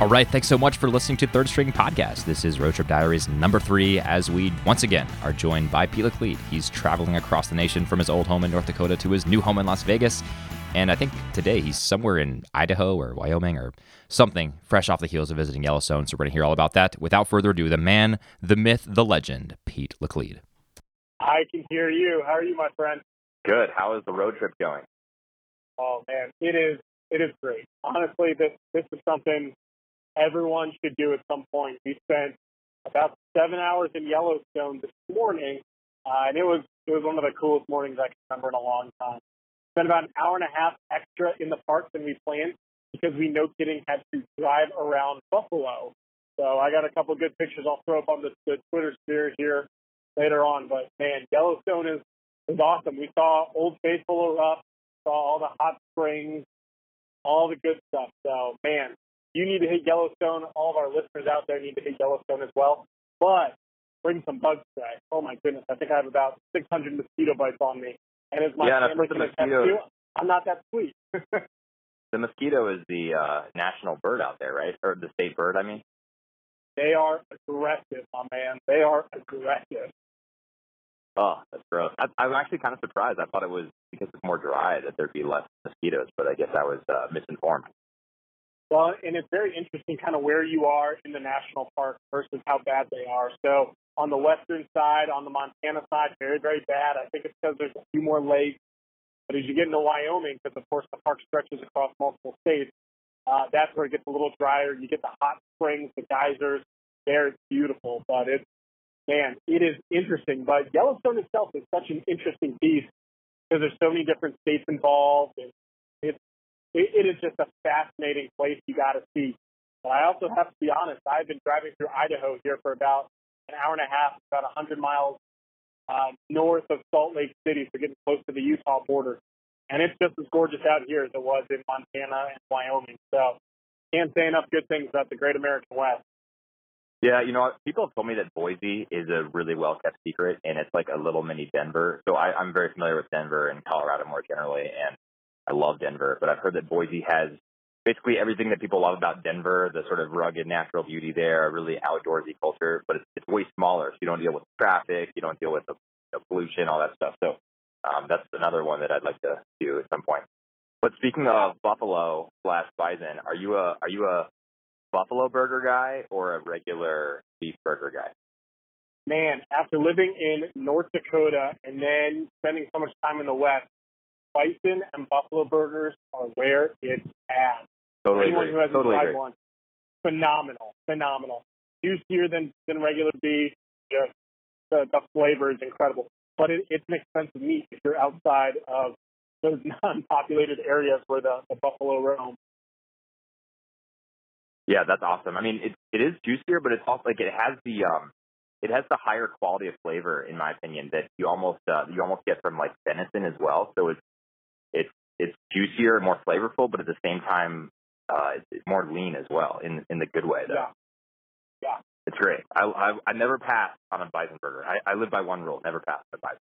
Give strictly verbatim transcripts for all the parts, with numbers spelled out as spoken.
All right, thanks so much for listening to Third String Podcast. This is Road Trip Diaries number three, as we once again are joined by Pete Laclede. He's traveling across the nation from his old home in North Dakota to his new home in Las Vegas. And I think today he's somewhere in Idaho or Wyoming or something, fresh off the heels of visiting Yellowstone. So we're going to hear all about that. Without further ado, the man, the myth, the legend, Pete Laclede. I can hear you. How are you, my friend? Good. How is the road trip going? Oh, man, it is it is great. Honestly, this this is something everyone should do at some point. We spent about seven hours in Yellowstone this morning, uh, and it was it was one of the coolest mornings I can remember in a long time. Spent about an hour and a half extra in the park than we planned because we, no kidding, had to drive around Buffalo. So I got a couple of good pictures I'll throw up on the, the Twitter sphere here later on. But, man, Yellowstone is, is awesome. We saw Old Faithful erupt, saw all the hot springs, all the good stuff. So, man, you need to hit Yellowstone. All of our listeners out there need to hit Yellowstone as well. But bring some bug spray. Oh, my goodness. I think I have about six hundred mosquito bites on me. And as my yeah, camera can attest to, I'm not that sweet. The mosquito is the uh, national bird out there, right? Or the state bird, I mean? They are aggressive, my man. They are aggressive. Oh, that's gross. I, I'm actually kind of surprised. I thought it was because it's more dry that there'd be less mosquitoes, but I guess I was uh, misinformed. Well, and it's very interesting kind of where you are in the national park versus how bad they are. So on the western side, on the Montana side, very, very bad. I think it's because there's a few more lakes. But as you get into Wyoming, because, of course, the park stretches across multiple states, uh, that's where it gets a little drier. You get the hot springs, the geysers. There, it's beautiful. But it's, man, it is interesting. But Yellowstone itself is such an interesting piece because there's so many different states involved. And it's, it, it is just a fascinating place you got to see. But I also have to be honest, I've been driving through Idaho here for about an hour and a half, about one hundred miles uh, north of Salt Lake City, so getting close to the Utah border. And it's just as gorgeous out here as it was in Montana and Wyoming. So can't say enough good things about the great American West. Yeah, you know, people have told me that Boise is a really well-kept secret, and it's like a little mini Denver. So I, I'm very familiar with Denver and Colorado more generally, and I love Denver. But I've heard that Boise has basically everything that people love about Denver, the sort of rugged natural beauty there, a really outdoorsy culture, but it's, it's way smaller. So you don't deal with traffic, you don't deal with the, the pollution, all that stuff. So um, that's another one that I'd like to do at some point. But speaking of buffalo slash bison, are you a are you a buffalo burger guy or a regular beef burger guy? Man, after living in North Dakota and then spending so much time in the West, bison and buffalo burgers are where it's at. Totally Anyone agree. who hasn't Totally tried agree. one, phenomenal, phenomenal. Juicier than, than regular beef. Just the, the flavor is incredible. But it, it's an expensive meat if you're outside of those non-populated areas where the, the buffalo roam. Yeah, that's awesome. I mean, it it is juicier, but it's also like it has the um, it has the higher quality of flavor, in my opinion, that you almost uh, you almost get from like venison as well. So it's it's it's juicier and more flavorful, but at the same time, uh, it's, it's more lean as well in in the good way. Though. Yeah, yeah. It's great. I, I I never pass on a bison burger. I, I live by one rule: never pass on a bison.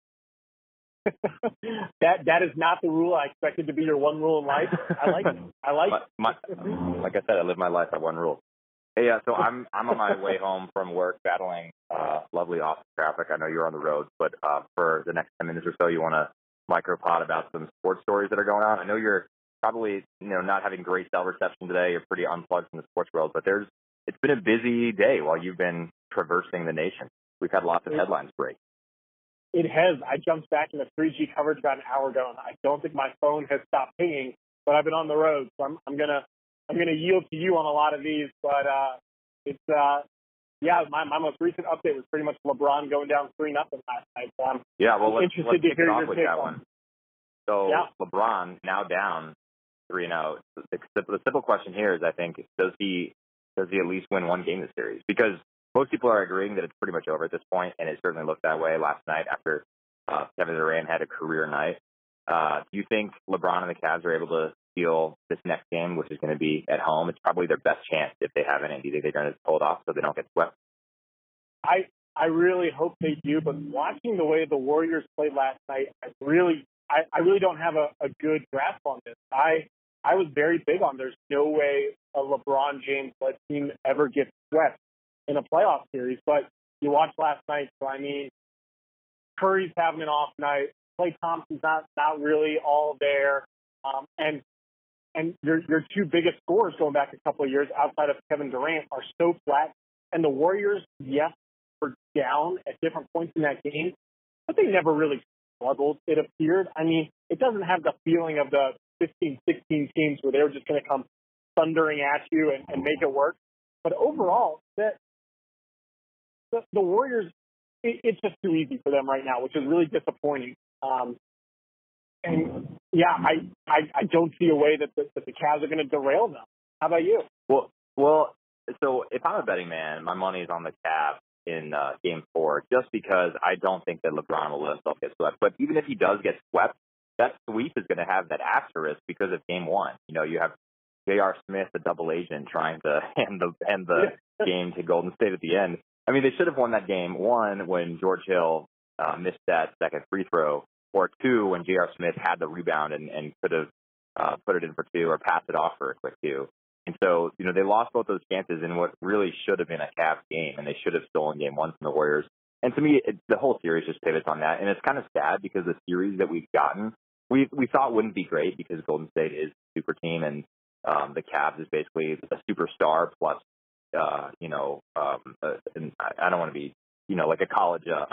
that that is not the rule I expected to be your one rule in life. I like it. I like my, it. my, like I said, I live my life by one rule. Hey, uh, so I'm I'm on my way home from work, battling uh, lovely office traffic. I know you're on the road, but uh, for the next ten minutes or so, you want to micropod about some sports stories that are going on. I know you're probably you know not having great cell reception today. You're pretty unplugged from the sports world, but there's it's been a busy day while you've been traversing the nation. We've had lots of headlines break. It has. I jumped back into three G coverage about an hour ago, and I don't think my phone has stopped pinging. But I've been on the road, so I'm, I'm gonna I'm gonna yield to you on a lot of these. But uh, it's uh, yeah, my my most recent update was pretty much LeBron going down three nothing last night. So I'm yeah, well, let's, interested let's to kick hear it off your with take that on. one. So Yeah. LeBron now down three and zero. The, the simple question here is, I think, does he does he at least win one game this series? Because most people are agreeing that it's pretty much over at this point, and it certainly looked that way last night after uh, Kevin Durant had a career night. Uh, do you think LeBron and the Cavs are able to steal this next game, which is going to be at home? It's probably their best chance if they have any. Do you think they're going to pull it off so they don't get swept? I I really hope they do, but watching the way the Warriors played last night, I really I, I really don't have a, a good grasp on this. I I was very big on there's no way a LeBron James-led team ever gets swept in a playoff series. But you watched last night, so I mean, Curry's having an off night. Klay Thompson's not not really all there, um, and and your your two biggest scorers going back a couple of years outside of Kevin Durant are so flat. And the Warriors, yes, were down at different points in that game, but they never really struggled. It appeared. I mean, it doesn't have the feeling of the fifteen, sixteen teams where they were just going to come thundering at you and, and make it work. But overall, that the, the Warriors, it, it's just too easy for them right now, which is really disappointing. Um, and yeah, I, I I don't see a way that the, that the Cavs are going to derail them. How about you? Well, well, so if I'm a betting man, my money is on the Cavs in uh, Game Four, just because I don't think that LeBron will let himself get swept. But even if he does get swept, that sweep is going to have that asterisk because of Game One. You know, you have J R. Smith, the double agent, trying to hand the hand the game to Golden State at the end. I mean, they should have won that game, one, when George Hill uh, missed that second free throw, or two, when J R. Smith had the rebound and, and could have uh, put it in for two or passed it off for a quick two. And so, you know, they lost both those chances in what really should have been a Cavs game, and they should have stolen game one from the Warriors. And to me, it, the whole series just pivots on that. And it's kind of sad because the series that we've gotten, we we thought wouldn't be great because Golden State is a super team, and um, the Cavs is basically a superstar plus, uh, you know, um, uh, and I don't want to be, you know, like a college, uh,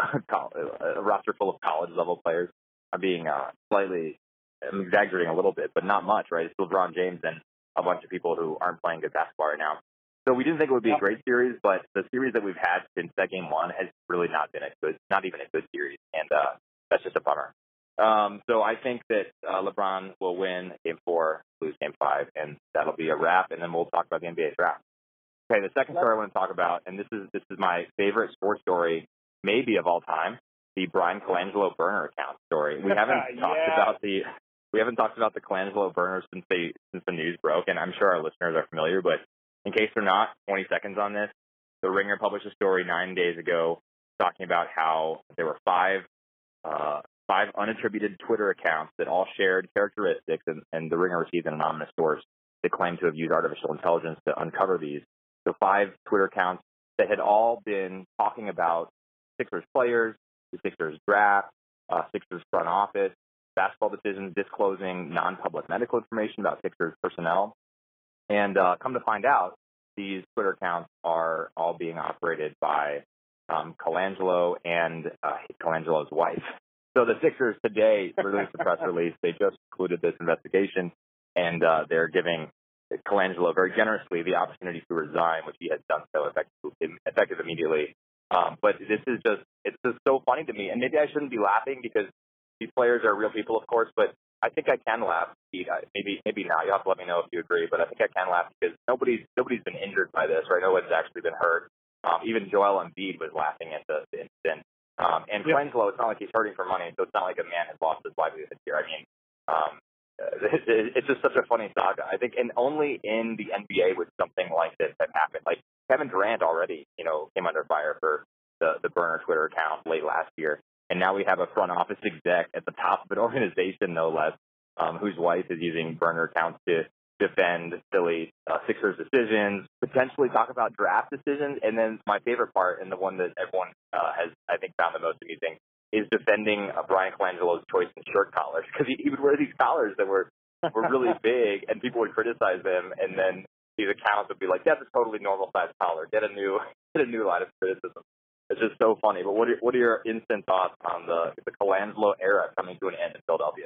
a roster full of college-level players. I'm being uh, slightly, I'm exaggerating a little bit, but not much, right? It's LeBron James and a bunch of people who aren't playing good basketball right now. So we didn't think it would be a great series, but the series that we've had since that game one has really not been a good, not even a good series, and uh, that's just a bummer. Um, so I think that uh, LeBron will win Game Four, lose Game Five, and that'll be a wrap. And then we'll talk about the N B A draft. Okay, the second story I want to talk about, and this is this is my favorite sports story, maybe of all time, the Brian Colangelo burner account story. We haven't yeah. talked about the. We haven't talked about the Colangelo burners since they since the news broke, and I'm sure our listeners are familiar. But in case they're not, twenty seconds on this. The Ringer published a story nine days ago talking about how there were five uh, five unattributed Twitter accounts that all shared characteristics, and, and the Ringer received an anonymous source that claimed to have used artificial intelligence to uncover these. So five Twitter accounts that had all been talking about Sixers players, the Sixers draft, uh, Sixers front office, basketball decisions, disclosing non-public medical information about Sixers personnel. And uh, come to find out, these Twitter accounts are all being operated by um, Colangelo and uh, Colangelo's wife. So the Sixers today released a press release. They just concluded this investigation, and uh, they're giving Colangelo very generously the opportunity to resign, which he has done so effective, effective immediately. Um, but this is just, it's just so funny to me. And maybe I shouldn't be laughing because these players are real people, of course, but I think I can laugh. Maybe maybe not. You'll have to let me know if you agree, but I think I can laugh because nobody's nobody's been injured by this, right? No one's actually been hurt. Um, even Joel Embiid was laughing at the, the incident. Um, and yeah. Colangelo, it's not like he's hurting for money, so it's not like a man has lost his livelihood here. I mean, um, it, it, it's just such a funny saga. I think, and only in the N B A would something like this have happened. Like Kevin Durant already, you know, came under fire for the, the burner Twitter account late last year. And now we have a front office exec at the top of an organization, no less, um, whose wife is using burner accounts to defend silly uh, Sixers decisions, potentially talk about draft decisions. And then my favorite part, and the one that everyone uh, has, I think, found the most amusing, is defending uh, Brian Colangelo's choice in shirt collars. Because he, he would wear these collars that were, were really big, and people would criticize them. And then these accounts would be like, that's a totally normal-sized collar. Get a new, get a new line of criticism. It's just so funny. But what are, what are your instant thoughts on the, the Colangelo era coming to an end in Philadelphia?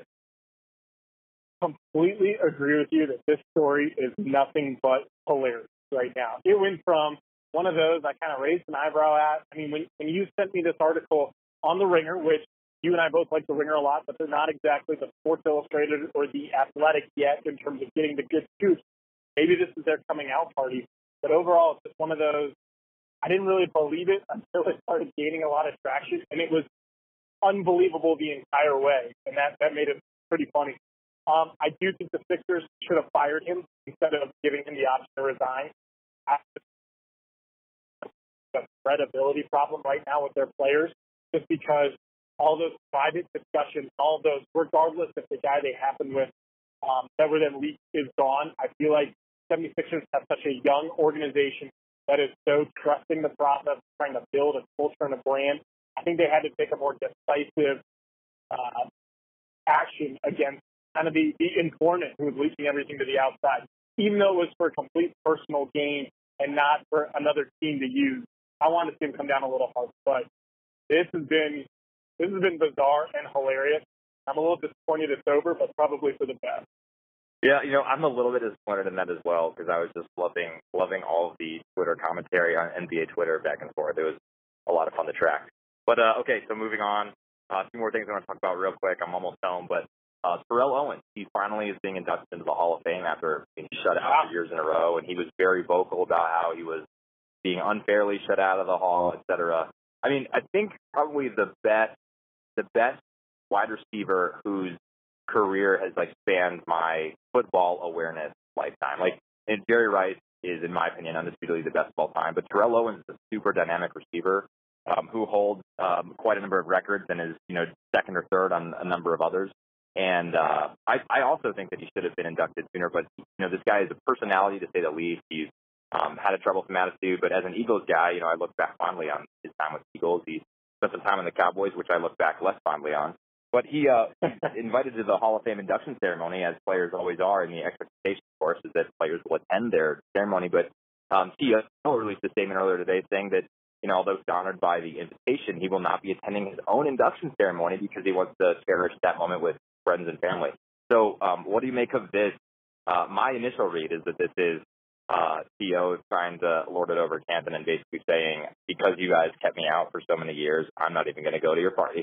Completely agree with you that this story is nothing but hilarious right now. It went from one of those I kind of raised an eyebrow at. I mean, when, when you sent me this article on The Ringer, which you and I both like The Ringer a lot, but they're not exactly the Sports Illustrated or The Athletic yet in terms of getting the good scoops. Maybe this is their coming out party. But overall, it's just one of those, I didn't really believe it until it started gaining a lot of traction, and it was unbelievable the entire way, and that, that made it pretty funny. Um, I do think the Sixers should have fired him instead of giving him the option to resign. I have a credibility problem right now with their players, just because all those private discussions, all those, regardless if the guy they happen with um, that were then leaked is gone. I feel like 76ers have such a young organization that is so trusting the process, trying to build a culture and a brand. I think they had to take a more decisive uh, action against kind of the, the informant who was leaking everything to the outside, even though it was for a complete personal gain and not for another team to use. I want to see him come down a little hard, but this has been this has been bizarre and hilarious. I'm a little disappointed it's over, but probably for the best. Yeah, you know, I'm a little bit disappointed in that as well because I was just loving loving all of the Twitter commentary on N B A Twitter back and forth. It was a lot of fun to track. But, uh, okay, so moving on. Uh, two more things I want to talk about real quick. I'm almost home. But uh, Terrell Owens, he finally is being inducted into the Hall of Fame after being shut out for years in a row. And he was very vocal about how he was being unfairly shut out of the Hall, et cetera. I mean, I think probably the best, the best wide receiver whose career has like spanned my football awareness lifetime. Like, and Jerry Rice is, in my opinion, undisputedly the best of all time. But Terrell Owens is a super dynamic receiver um, who holds um, quite a number of records and is, you know, second or third on a number of others. And uh, I, I also think that he should have been inducted sooner. But you know, this guy is a personality to say the least. He's um, had a troublesome attitude, but as an Eagles guy, you know, I look back fondly on his time with the Eagles. He spent some time on the Cowboys, which I look back less fondly on. But he uh, invited to the Hall of Fame induction ceremony, as players always are, and the expectation, of course, is that players will attend their ceremony. But um, T O released a statement earlier today saying that, you know, although honored by the invitation, he will not be attending his own induction ceremony because he wants to cherish that moment with friends and family. So um, what do you make of this? Uh, my initial read is that this is uh, T O trying to lord it over Canton and basically saying, because you guys kept me out for so many years, I'm not even going to go to your party.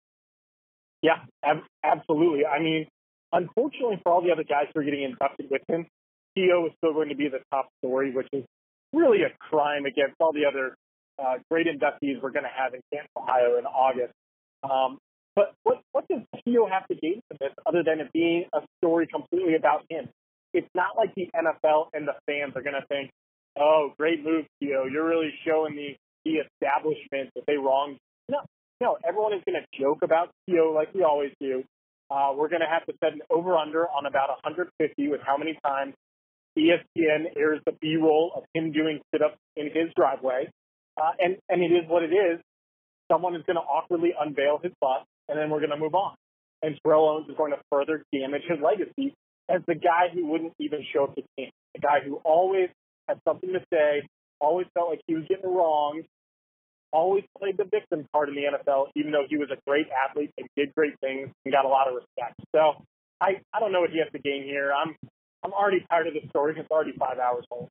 Yeah, ab- absolutely. I mean, unfortunately for all the other guys who are getting inducted with him, T O is still going to be the top story, which is really a crime against all the other uh, great inductees we're going to have in Canton, Ohio in August. Um, but what, what does T O have to gain from this other than it being a story completely about him? It's not like the N F L and the fans are going to think, oh, great move, T O. You're really showing the, the establishment that they wronged. No. No, everyone is going to joke about T O like we always do. Uh, we're going to have to set an over-under on about one hundred fifty with how many times E S P N airs the B-roll of him doing sit-ups in his driveway. Uh, and, and it is what it is. Someone is going to awkwardly unveil his butt, and then we're going to move on. And Terrell Owens is going to further damage his legacy as the guy who wouldn't even show up to camp, the guy who always had something to say, always felt like he was getting wronged, always played the victim card in the N F L, even though he was a great athlete and did great things and got a lot of respect. So I, I don't know what he has to gain here. I'm I'm already tired of this story. It's already five hours old.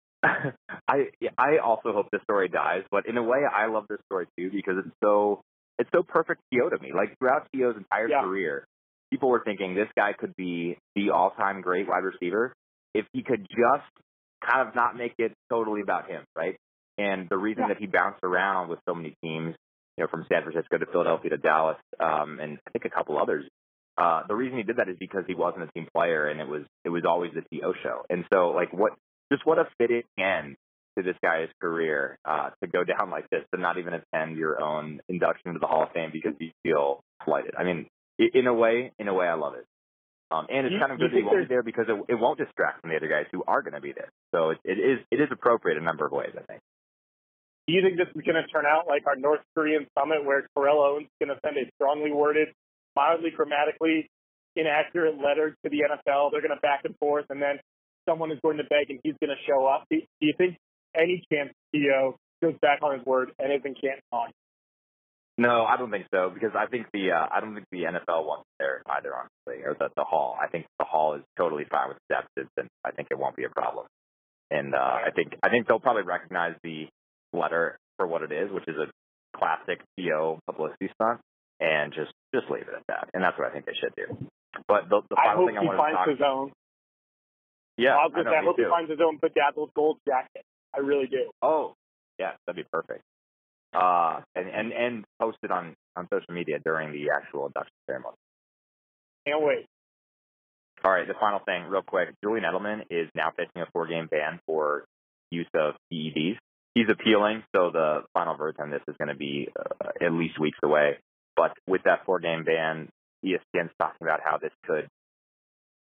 I I also hope this story dies, but in a way, I love this story too because it's so it's so perfect T O to me. Like throughout T O's entire yeah. career, people were thinking this guy could be the all-time great wide receiver if he could just kind of not make it totally about him, right? And the reason yeah. that he bounced around with so many teams, you know, from San Francisco to Philadelphia to Dallas, um, and I think a couple others, uh, the reason he did that is because he wasn't a team player, and it was it was always the T O show. And so, like, what just what a fitting end to this guy's career uh, to go down like this, to not even attend your own induction into the Hall of Fame because you feel slighted. I mean, in a way, in a way, I love it. Um, and it's you, kind of good that he won't be there because it, it won't distract from the other guys who are going to be there. So it, it is it is appropriate in a number of ways, I think. Do you think this is going to turn out like our North Korean summit where Terrell Owens is going to send a strongly worded, mildly grammatically inaccurate letter to the N F L? They're going to back and forth, and then someone is going to beg and he's going to show up. Do you think any chance T O goes back on his word and isn't Canton on? No, I don't think so because I think the uh, I don't think the N F L wants there either, honestly, or the, the Hall. I think the Hall is totally fine with his absence, and I think it won't be a problem. And uh, I think I think they'll probably recognize the letter for what it is, which is a classic T O publicity stunt, and just just leave it at that. And that's what I think they should do. But the, the final I thing I want to talk. I hope he finds his own. Yeah, I, was I, know, I hope too. he finds his own bedazzled gold jacket. I really do. Oh, yeah, that'd be perfect. Uh, and and and post it on on social media during the actual induction ceremony. Can't wait. All right, the final thing, real quick. Julian Edelman is now facing a four-game ban for use of P E Ds. He's appealing, so the final verdict on this is going to be uh, at least weeks away. But with that four-game ban, E S P N's talking about how this could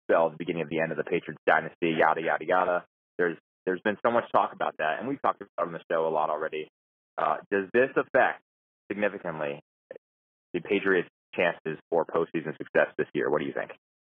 spelled the beginning of the end of the Patriots dynasty, yada, yada, yada. There's There's been so much talk about that, and we've talked about it on the show a lot already. Uh, does this affect significantly the Patriots' chances for postseason success this year? What do you think?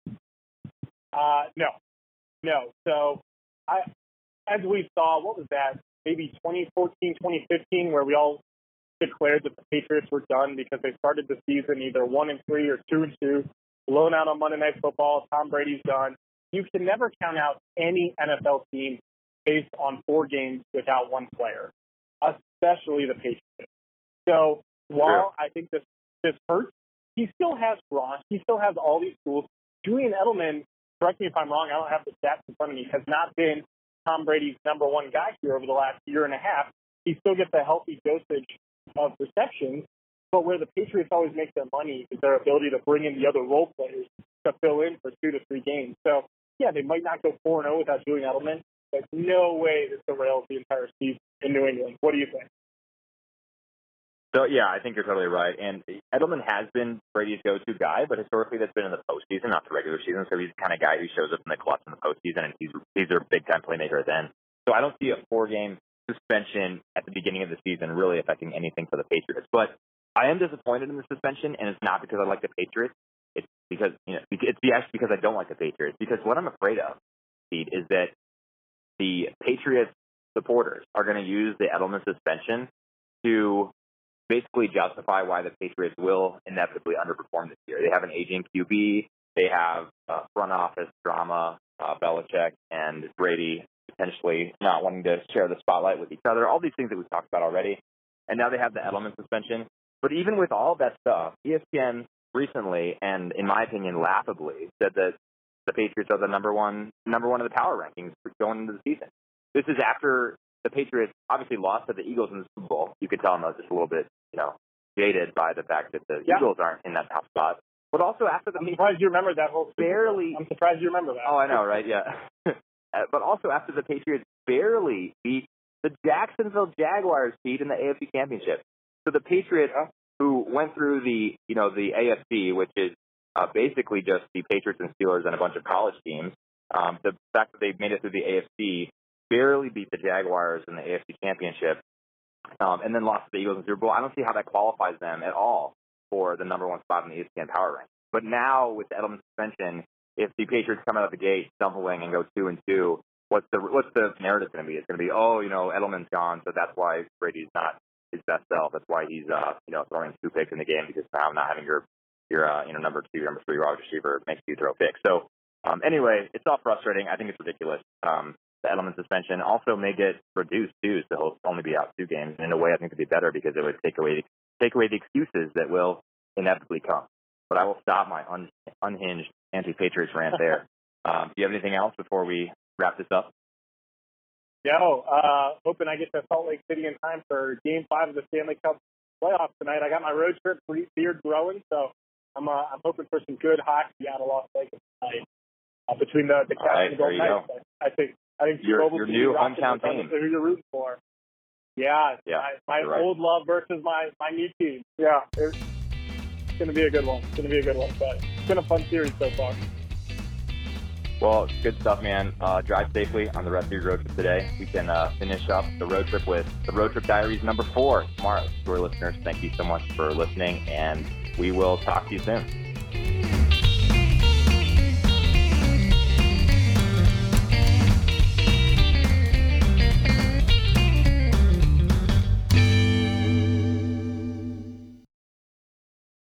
Uh, no. No. So, I, as we saw, what was that, maybe twenty fourteen, twenty fifteen, where we all declared that the Patriots were done because they started the season either one and three or two and two, blown out on Monday Night Football. Tom Brady's done. You can never count out any N F L team based on four games without one player, especially the Patriots. So while I think this this hurts, he still has Gronk. He still has all these tools. Julian Edelman, correct me if I'm wrong, I don't have the stats in front of me, has not been Tom Brady's number one guy here over the last year and a half. He still gets a healthy dosage of receptions, but where the Patriots always make their money is their ability to bring in the other role players to fill in for two to three games. So, yeah, they might not go four and oh without Julian Edelman, but no way this derails the entire season in New England. What do you think? So, yeah, I think you're totally right. And Edelman has been Brady's go-to guy, but historically that's been in the postseason, not the regular season. So he's the kind of guy who shows up in the clutch in the postseason, and he's he's a big-time playmaker then. So I don't see a four-game suspension at the beginning of the season really affecting anything for the Patriots. But I am disappointed in the suspension, and it's not because I like the Patriots. It's because, you know, it's actually because I don't like the Patriots. Because what I'm afraid of, Steve, is that the Patriots supporters are going to use the Edelman suspension to basically justify why the Patriots will inevitably underperform this year. They have an aging Q B. They have uh, front office drama, uh, Belichick and Brady potentially not wanting to share the spotlight with each other, all these things that we've talked about already. And now they have the Edelman suspension. But even with all that stuff, E S P N recently, and in my opinion, laughably, said that the Patriots are the number one number one of the power rankings going into the season. This is after the Patriots obviously lost to the Eagles in the Super Bowl. You could tell them I was just a little bit, you know, jaded by the fact that the yeah. Eagles aren't in that top spot. But also after the I'm surprised you remember that whole barely. I'm surprised you remember that. Oh, I know, right? Yeah. But also after the Patriots barely beat the Jacksonville Jaguars beat in the A F C Championship. So the Patriots, who went through the, you know, the A F C, which is uh, basically just the Patriots and Steelers and a bunch of college teams, um, the fact that they made it through the A F C, barely beat the Jaguars in the A F C Championship, um, and then lost to the Eagles in the Super Bowl, I don't see how that qualifies them at all for the number one spot in the E S P N power rank. But now with the Edelman suspension, if the Patriots come out of the gate stumbling and go two and two, what's the what's the narrative going to be? It's going to be, oh, you know, Edelman's gone, so that's why Brady's not his best self. That's why he's uh, you know, throwing two picks in the game, because somehow not having your your uh, you know, number two, number three wide receiver makes you throw picks. So um, anyway, it's all frustrating. I think it's ridiculous. Um, the Edelman suspension also may get reduced too, so he'll only be out two games. And in a way, I think it'd be better because it would take away take away the excuses that will inevitably come. But I will stop my un, unhinged anti-Patriots rant there. Um, do you have anything else before we wrap this up? No. Uh, hoping I get to Salt Lake City in time for Game Five of the Stanley Cup playoffs tonight. I got my road trip beard growing, so I'm uh, I'm hoping for some good hockey out of Las Vegas tonight uh, between the the Caps right, and the Golden Knights. I think I think your your new hometown team. Who you're rooting for? Yeah, yeah my, my right. old love versus my my new team. Yeah. It's going to be a good one. It's going to be a good one. But it's been a fun series so far. Well, good stuff, man. Uh, drive safely on the rest of your road trip today. We can uh, finish up the road trip with the Road Trip Diaries number four tomorrow. To our listeners, thank you so much for listening, and we will talk to you soon.